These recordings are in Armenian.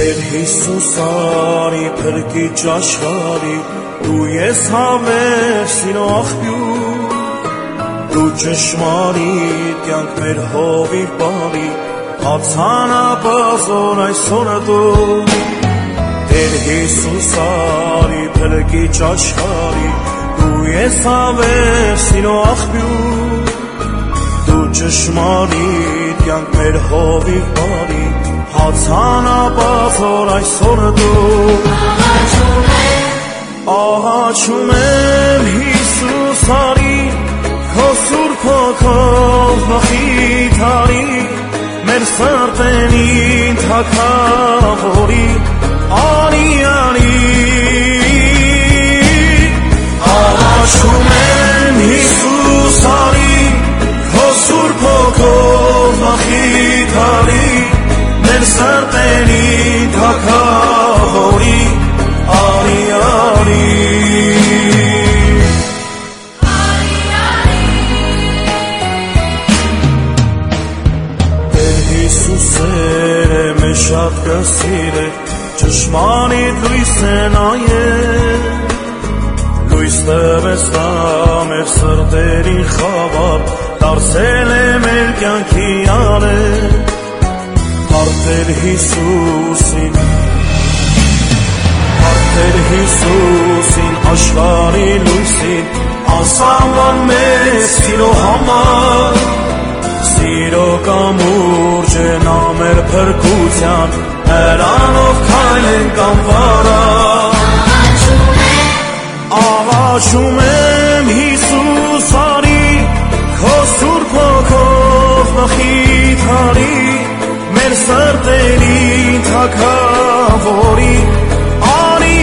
Տեր Հիսուս արի փրկի ճաշարի դու ես հավեր սիրո աղբյուր դու ճշմարիտ կյանք մեր հովիվ բարի հացանապազոր այսօրը դու Տեր Հիսուս արի փրկի ճաշարի դու ես հավեր սիրո աղբյուր դու ճշմարիտ կյանք մեր հովիվ բարի հացանապազոր այսօրը դու աղաչում եմ Հիսուս արի քո սուրբ հոգով մխիթարի մեր սրտերին թագավորի արի աղաչում եմ Հիսուս արի քո սուրբ հոգով մխիթարի մեր սրտերին թագավորի արի Տեր Հիսուսեր է մեզ շատ կսիր է ճշմարիտ լույս է նայել լույս տվեց նա մեր սրտերին խավար դարձել է մեր կյանքի արել Արդեր Հիսուսին աշխարհի լույսին ասանվան մեզ սիրո համար Սիրո կամուրջ է նա մեր փրկության հրանով քայլենք անվարար Աղաչում եմ Հիսուս արի քո սուրբ հոգով մխիթարի մեր սրտերին թագավորի արի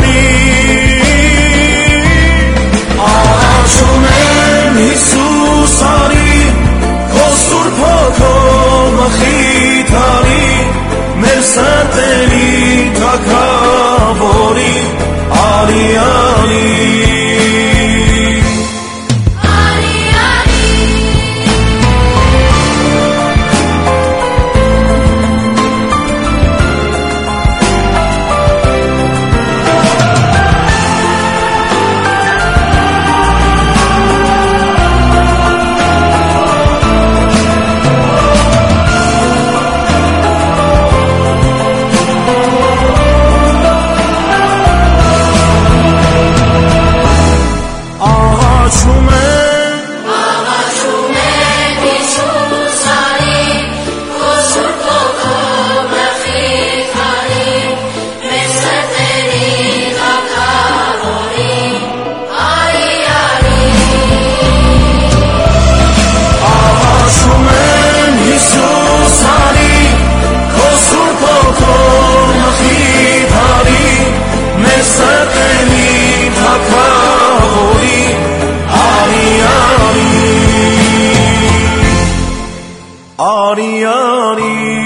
աղաչում եմ Հիսուս արի քո սուրբ հոգով մխիթարի մեր սրտերին թագավորի արի Ari